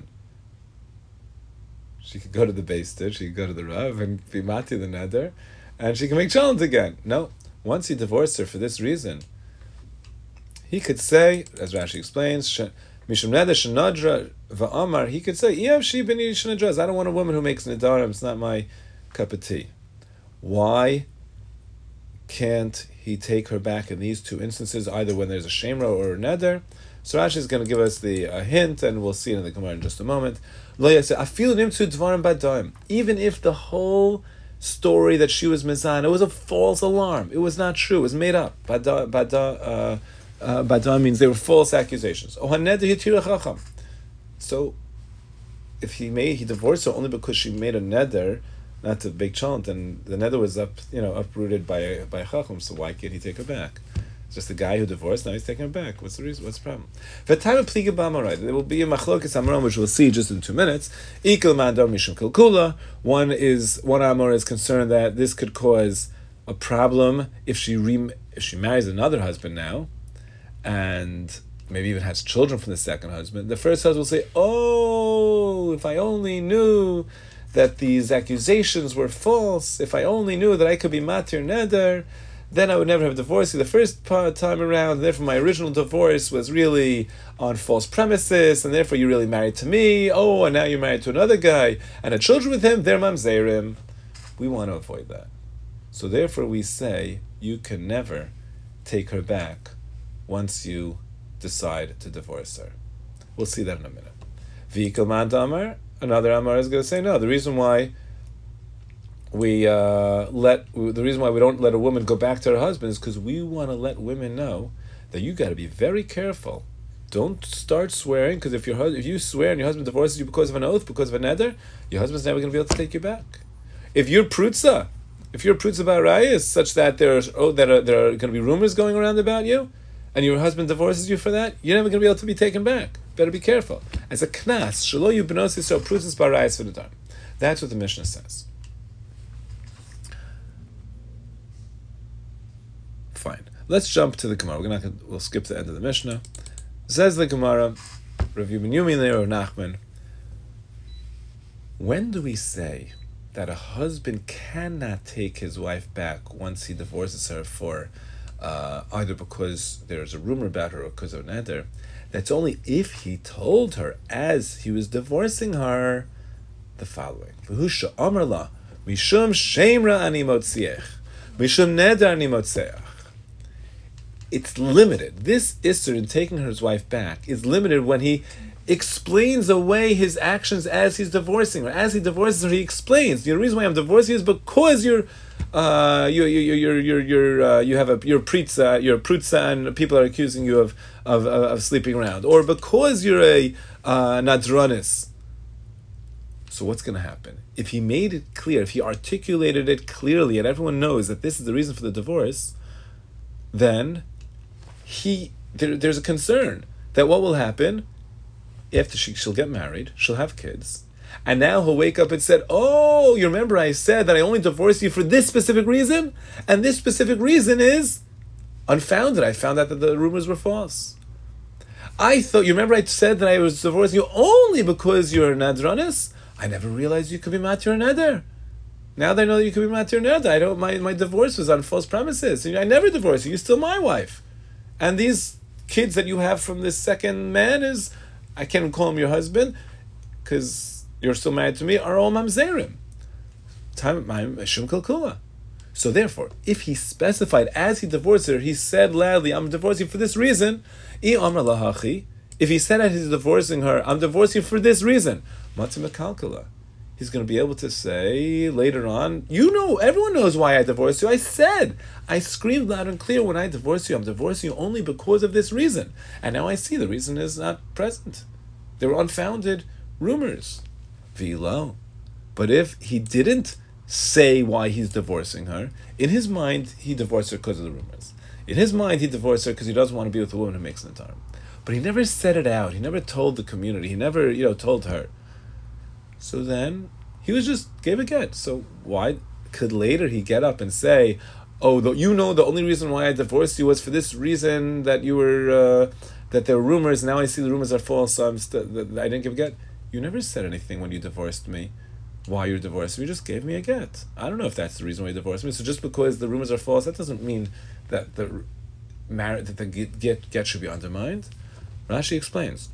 She could go to the Beis Din, she could go to the Rav and be mati the neder, and she can make cholent again. No, once he divorced her for this reason, he could say, as Rashi explains, Mishum neder shenadra va'amar, he could say, Yev she b'ni shenadras, I don't want a woman who makes nedarim, it's not my cup of tea. Why can't he take her back in these two instances, either when there's a shemra or a neder? So Rashi is going to give us the a hint, and we'll see it in the Gemara in just a moment. Even if the whole story that she was mizan, it was a false alarm. It was not true. It was made up. Bada, bada, uh, uh, bada means they were false accusations. So, if he made he divorced her only because she made a neder, not to bake cholent, and the neder was up, you know, uprooted by by a chacham. So why can't he take her back? It's just the guy who divorced. Now he's taking her back. What's the reason? What's the problem? The time of pliga b'amaray, there will be a machlokes amaram, which we'll see just in two minutes. Ikel mandar mishum kilkula. One is one amor is concerned that this could cause a problem if she re, if she marries another husband now, and maybe even has children from the second husband. The first husband will say, "Oh, if I only knew that these accusations were false, if I only knew that I could be matir neder, then I would never have divorced you the first time around, and therefore my original divorce was really on false premises, and therefore you really married to me. Oh, and now you're married to another guy, and had children with him, they're mamzerim." We want to avoid that. So therefore we say, you can never take her back once you decide to divorce her. We'll see that in a minute. V'ikal man damar, another Amar is going to say, no, the reason why we uh, let the reason why we don't let a woman go back to her husband is because we want to let women know that you got to be very careful. Don't start swearing, because if your if you swear and your husband divorces you because of an oath, because of a neder, your husband's never going to be able to take you back. If you're prutza, if you're prutza about rayas, such that there's oh that are, there are going to be rumors going around about you, and your husband divorces you for that, you're never going to be able to be taken back. Better be careful. As a knas, shelo yu b'nos yisrael prutzas barayas for the time. That's what the Mishnah says. Let's jump to the Gemara. We're not gonna, we'll skip to the end of the Mishnah. Says the Gemara, Rav Yehuda there of Nachman. When do we say that a husband cannot take his wife back once he divorces her for uh, either because there's a rumor about her or because of an neder? That's only if he told her as he was divorcing her the following: V'husha Amarla Mishum Shemra Ani Motziech Mishum Neder Ani Motzeach. It's limited. This Isser in taking his wife back is limited when he explains away his actions as he's divorcing her. As he divorces her, he explains the reason why I'm divorcing you is because you're, uh, you you you you you uh, you have a you're pritza, you're prutza, and people are accusing you of of of, of sleeping around, or because you're a uh, nadranis. So what's going to happen if he made it clear, if he articulated it clearly, and everyone knows that this is the reason for the divorce? Then he there, there's a concern that what will happen. After she, she'll get married, she'll have kids, and now he'll wake up and said, oh, you remember I said that I only divorced you for this specific reason? And this specific reason is unfounded. I found out that the rumors were false. I thought, you remember I said that I was divorcing you only because you're a nadranis? I never realized you could be matir neder. Now that I know that you could be matir neder, I don't, my, my divorce was on false premises. I never divorced you, you're still my wife. And these kids that you have from this second man is, I can't call him your husband because you're still married to me, are all mamzerim. So therefore, if he specified as he divorced her, he said loudly, I'm divorcing you for this reason. If he said as he's divorcing her, I'm divorcing you for this reason, he's going to be able to say later on, you know, everyone knows why I divorced you. I said, I screamed loud and clear when I divorced you, I'm divorcing you only because of this reason. And now I see the reason is not present. They were unfounded rumors. V'lo. But if he didn't say why he's divorcing her, in his mind, he divorced her because of the rumors. In his mind, he divorced her because he doesn't want to be with a woman who makes an Netarim. But he never said it out. He never told the community. He never, you know, told her. So then, he was just gave a get. So why could later he get up and say, oh, the, you know the only reason why I divorced you was for this reason that you were, uh, that there were rumors, now I see the rumors are false, so I'm st- I didn't give a get. You never said anything when you divorced me, why you divorced me, you just gave me a get. I don't know if that's the reason why you divorced me. So just because the rumors are false, that doesn't mean that the marriage, that the get, get should be undermined. Rashi explains.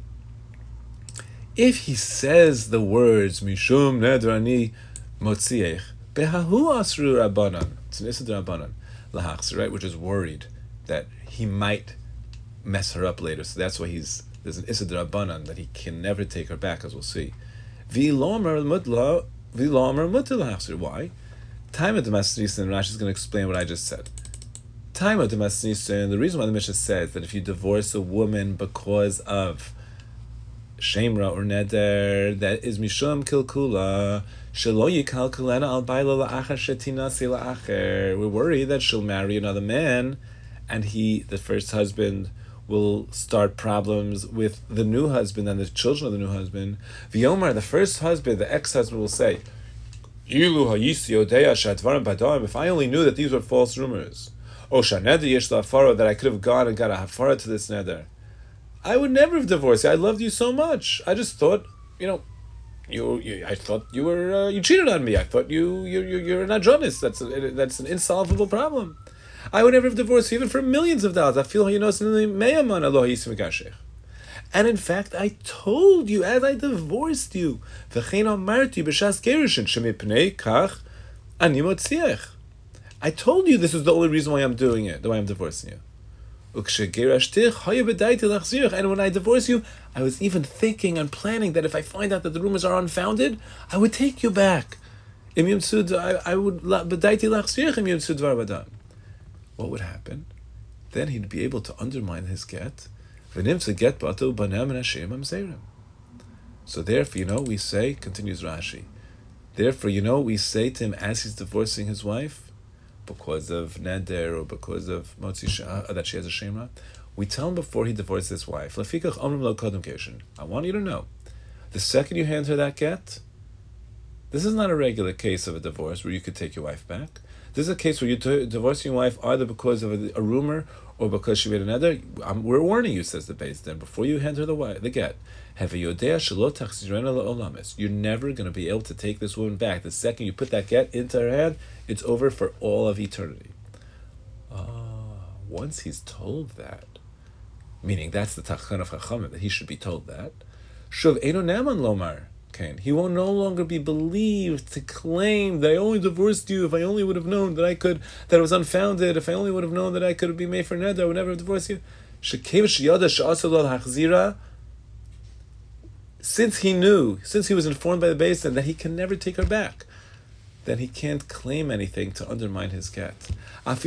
If he says the words Mishum Nedrani Motziech Behahu Asru Rabbanan, it's an Issa Rabbanan, Lahachs, right, which is worried that he might mess her up later. So that's why he's there's an Issa Rabbanan that he can never take her back, as we'll see. V'lomer Mutla V'lomer Mutla Lahachs. Why? Time of Damascus, and Rashi is going to explain what I just said. Time of Damascus, and the reason why the Mishnah says that if you divorce a woman because of Shemra or Neder, that is Mishum Kilkula, Shelo Yikalkulena al Baila La'achar Shetinasi La'acher. We're worried that she'll marry another man, and he, the first husband, will start problems with the new husband and the children of the new husband. V'yomar, the first husband, the ex-husband, will say, Ilu ha'yisi odeya shadvarim badam, if I only knew that these were false rumors, O shaneder yesh la'afara, that I could have gone and got a hafara to this neder, I would never have divorced you. I loved you so much. I just thought, you know, you. you I thought you were uh, you cheated on me. I thought you you you you're an adronis. That's a, that's an insolvable problem. I would never have divorced you even for millions of dollars. I feel you know it's meyaman aloha yisim. And in fact, I told you as I divorced you. V'chein amarti b'shas gerushin shemipnei kach ani motziech. I told you this is the only reason why I'm doing it, the way I'm divorcing you. And when I divorce you, I was even thinking and planning that if I find out that the rumors are unfounded, I would take you back. I would. What would happen? Then he'd be able to undermine his get. So therefore, you know, we say, continues Rashi, therefore, you know, we say to him as he's divorcing his wife, because of neder or because of motzi uh, that she has a shemra, we tell him before he divorces his wife, I want you to know, the second you hand her that get, this is not a regular case of a divorce where you could take your wife back. This is a case where you're t- divorcing your wife either because of a, a rumor or because she made another. I'm, we're warning you, says the Beis Din, before you hand her the, wife, the get. You're never going to be able to take this woman back. The second you put that get into her hand, it's over for all of eternity. Oh, once he's told that, meaning that's the tachan of Chachamim, that he should be told that, Shuv Eino Naman Lomar, he will no longer be believed to claim that I only divorced you if I only would have known that I could, that it was unfounded, if I only would have known that I could be made for neder, I would never have divorced you. Since he knew, since he was informed by the Beis Din that he can never take her back, then he can't claim anything to undermine his get. It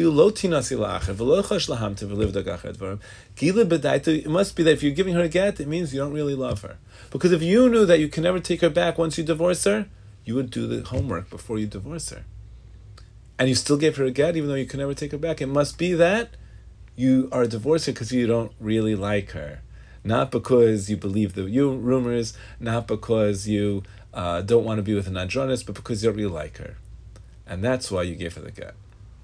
must be that if you're giving her a get, it means you don't really love her. Because if you knew that you can never take her back once you divorce her, you would do the homework before you divorce her. And you still gave her a get even though you can never take her back. It must be that you are divorcing because you don't really like her. Not because you believe the you rumors, not because you uh, don't want to be with an andronist, but because you don't really like her. And that's why you gave her the get.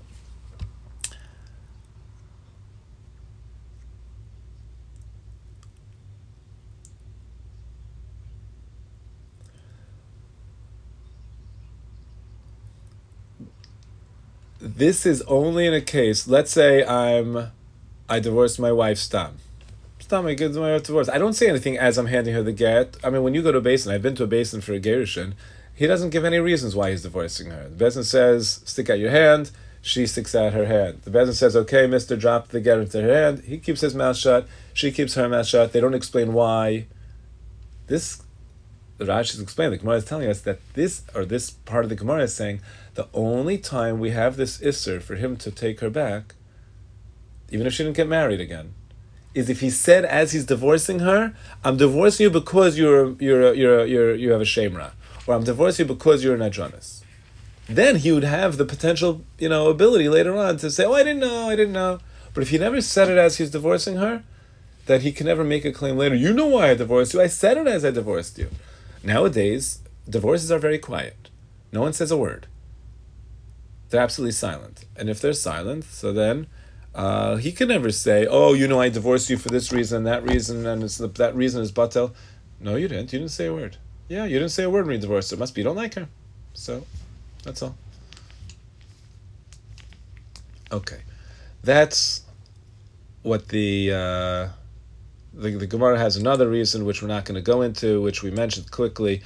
This is only in a case, let's say I'm, I divorced my wife, Stam. Stam, I give my wife divorce. I don't say anything as I'm handing her the get. I mean, when you go to a basin, I've been to a basin for a gerushin, he doesn't give any reasons why he's divorcing her. The basin says, stick out your hand, she sticks out her hand. The basin says, okay, mister, drop the get into her hand. He keeps his mouth shut, she keeps her mouth shut. They don't explain why. This, the Rashi is explaining, the Gemara is telling us that this, or this part of the Gemara is saying, the only time we have this isser for him to take her back, even if she didn't get married again, is if he said as he's divorcing her, I'm divorcing you because you're you're you're you're you have a shemra, or I'm divorcing you because you're an adronis. Then he would have the potential, you know, ability later on to say, oh, I didn't know, I didn't know. But if he never said it as he's divorcing her, that he can never make a claim later. You know why I divorced you? I said it as I divorced you. Nowadays, divorces are very quiet. No one says a word. They're absolutely silent. And if they're silent, so then uh, he can never say, oh, you know, I divorced you for this reason, that reason, and it's, that reason is batel. No, you didn't. You didn't say a word. Yeah, you didn't say a word when you divorced her. It must be you don't like her. So, that's all. Okay. That's what the... Uh, The, the Gemara has another reason, which we're not going to go into, which we mentioned quickly.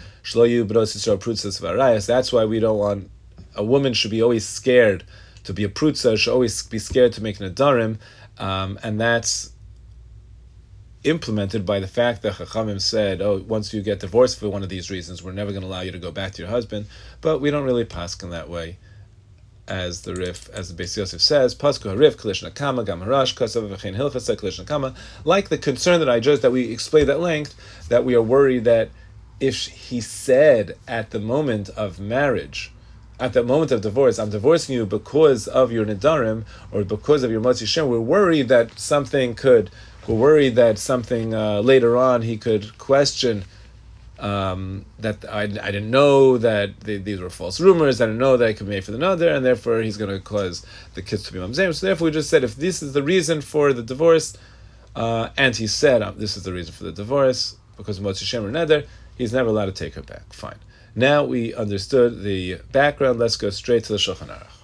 That's why we don't want... A woman should be always scared to be a prutza, should always be scared to make an adarim, um, and that's implemented by the fact that Chachamim said, oh, once you get divorced for one of these reasons, we're never going to allow you to go back to your husband, but we don't really paskin that way. As the Rif, as the Beis Yosef says, Pasku Harif Kalish Nakama Gam Harash Kasav V'chein Hilchasa Kalish Nakama. Like the concern that I just that we explained at length, that we are worried that if he said at the moment of marriage, at the moment of divorce, I'm divorcing you because of your nidarim or because of your motzi shem, we're worried that something could, we're worried that something uh, later on he could question. Um, that I, I didn't know that they, these were false rumors. I didn't know that I could be made for the nother, and therefore he's going to cause the kids to be mamzerim. So therefore, we just said if this is the reason for the divorce, uh, and he said um, this is the reason for the divorce because of Motzi Shem or Neder, he's never allowed to take her back. Fine. Now we understood the background. Let's go straight to the Shulchan Aruch.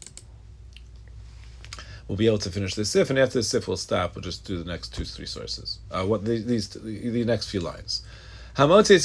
We'll be able to finish this sif, and after the sif we'll stop. We'll just do the next two, three sources. Uh, what the, these the, the next few lines. Somebody's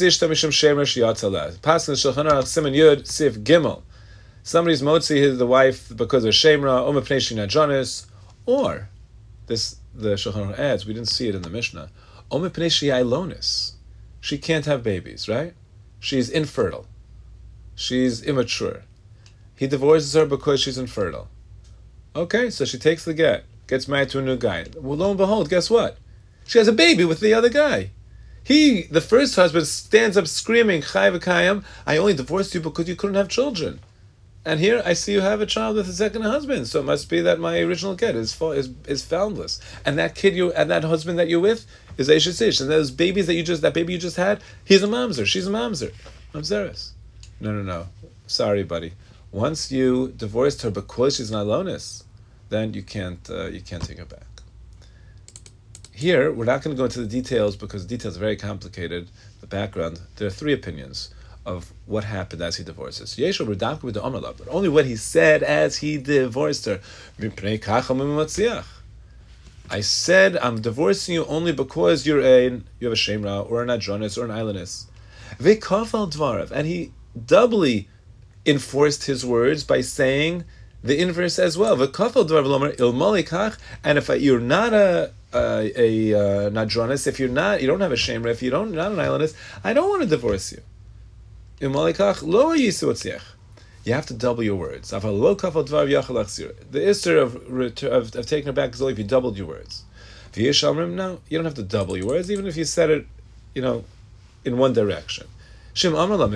motzi the wife because of shemra, or mepnei shina or this the Shulchan Aruch adds. We didn't see it in the Mishnah. Or mepnei sheilonis. She can't have babies, right? She's infertile. She's immature. He divorces her because she's infertile. Okay, so she takes the get, gets married to a new guy. Well, lo and behold, guess what? She has a baby with the other guy. He, the first husband, stands up screaming, Chai v'kayim, I only divorced you because you couldn't have children. And here I see you have a child with a second husband, so it must be that my original get is is is foundless. And that kid you and that husband that you're with is Eshes Ish. And those babies that you just that baby you just had, he's a mamzer, she's a mamzer. Mamzeres. No, no, no. Sorry, buddy. Once you divorced her because she's not lonis, then you can't uh, you can't take her back. Here, we're not going to go into the details because the details are very complicated. The background. There are three opinions of what happened as he divorces. But only what he said as he divorced her. I said I'm divorcing you only because you're a you have a shemra or an adronis or an islandess. And he doubly enforced his words by saying the inverse as well. And if you're not a a, a uh, nadronis, if you're not, you don't have a shemra, if you don't, you're not an islandess, I don't want to divorce you. You have to double your words. The issur of, of, of taking her back is only if you doubled your words. No, you don't have to double your words, even if you said it, you know, in one direction. Still, even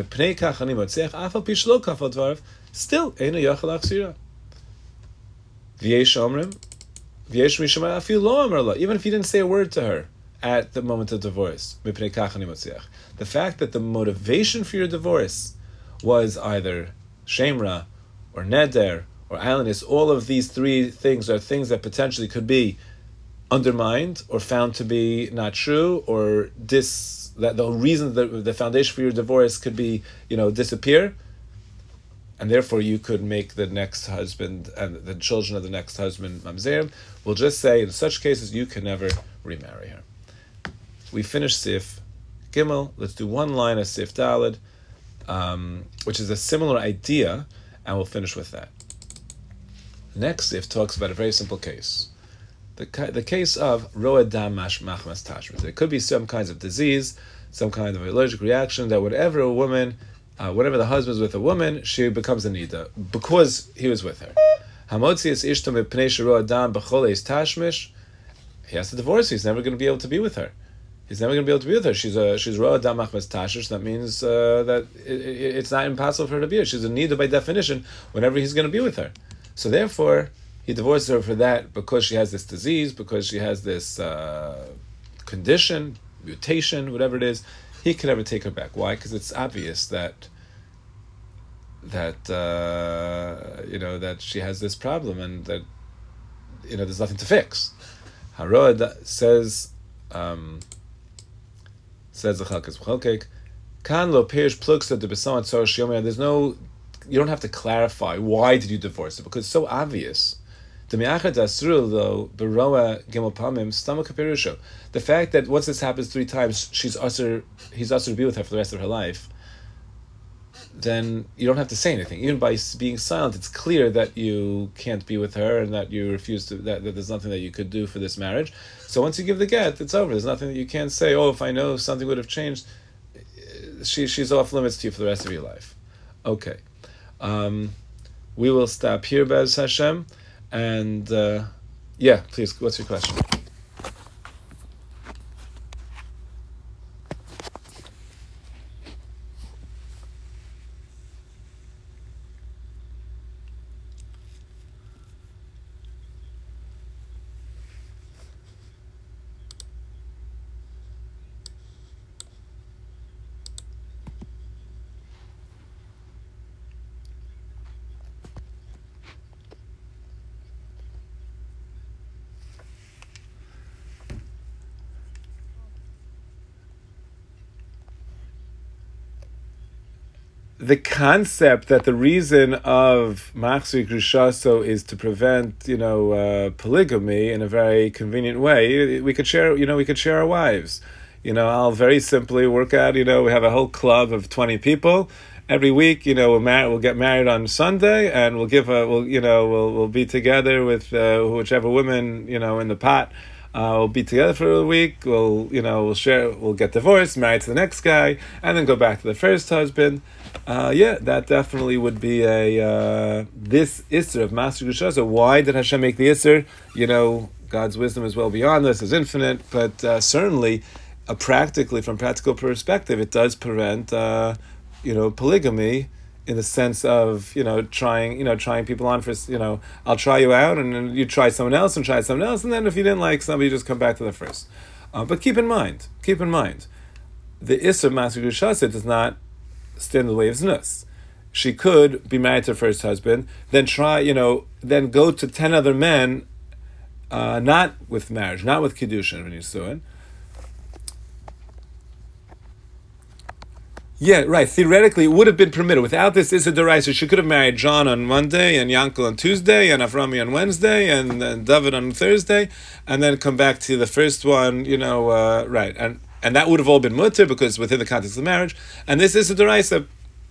if you didn't say a word to her at the moment of divorce, the fact that the motivation for your divorce was either shemra or neder or islandess, all of these three things are things that potentially could be undermined or found to be not true, or dis that the reason that the foundation for your divorce could be, you know, disappear, and therefore you could make the next husband and the children of the next husband mamzerim. We'll just say in such cases you can never remarry her. We finished Sif Gimel. Let's do one line of Sif Daled, um, which is a similar idea, and we'll finish with that. The next Sif talks about a very simple case. The, the case of Roa Dam Machmas Tashmis. There could be some kinds of disease, some kind of allergic reaction that whatever a woman, uh, whenever the husband's with a woman, she becomes a nida because he was with her. Hamotzias Ishtam Pnei Roa Dam B'choleis Tashmish. He has to divorce her. He's never going to be able to be with her. He's never going to be able to be with her. She's a she's Roa Dam Machmas Tashish. That means uh, that it, it, it's not impossible for her to be her. She's a nida by definition whenever he's going to be with her. So therefore, he divorces her for that because she has this disease, because she has this uh, condition, mutation, whatever it is. He can never take her back. Why? Because it's obvious that that uh, you know that she has this problem and that you know there's nothing to fix. Harod says um, says the Chalkas B'Chalkek, Kan lo perish pluksa de besamad tzor shiomer. There's no, you don't have to clarify why did you divorce her because it's so obvious. The fact that once this happens three times, she's usher, he's usher to be with her for the rest of her life, then you don't have to say anything. Even by being silent, it's clear that you can't be with her and that you refuse to, that, that there's nothing that you could do for this marriage. So once you give the get, it's over. There's nothing that you can't say, oh, if I know something would have changed, she she's off limits to you for the rest of your life. Okay. Um, we will stop here, Be'ez Hashem. And, uh, yeah, please, what's your question? The concept that the reason of Machzir Grushaso is to prevent, you know, uh, polygamy in a very convenient way. We could share, you know, we could share our wives. You know, I'll very simply work out, you know, we have a whole club of twenty people. Every week, you know, we'll, mar- we'll get married on Sunday, and we'll give a, we'll, you know, we'll we'll be together with uh, whichever women, you know, in the pot. Uh, we'll be together for a week. We'll, you know, we'll share. We'll get divorced, married to the next guy, and then go back to the first husband. Uh, yeah, that definitely would be a uh, this Isser of Master Gusha. So why did Hashem make the Isser? You know, God's wisdom is well beyond this; is infinite. But uh, certainly, uh, practically, from practical perspective, it does prevent, uh, you know, polygamy. In the sense of, you know, trying, you know, trying people on for, you know, I'll try you out, and then you try someone else and try someone else, and then if you didn't like somebody, you just come back to the first. Uh, but keep in mind, keep in mind, the Isser Master Gushasa does not stand in the way of Znus. she could be married to her first husband, then try, you know, then go to ten other men, uh, not with marriage, not with Kiddushin when Yisuin. Yeah, right. Theoretically, it would have been permitted. Without this Issa Deraisa, she could have married John on Monday, and Yankel on Tuesday, and Avrami on Wednesday, and, and David on Thursday, and then come back to the first one, you know, uh, right. And and that would have all been mutter, because within the context of marriage. And this Issa Deraisa,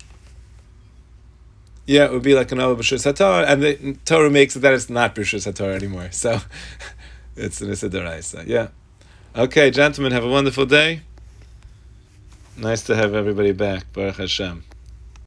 yeah, it would be like an Olah B'Shus HaTorah, and the Torah makes it that it's not B'Shus HaTorah anymore. So, it's an Issa Deraisa, yeah. Okay, gentlemen, have a wonderful day. Nice to have everybody back. Baruch Hashem.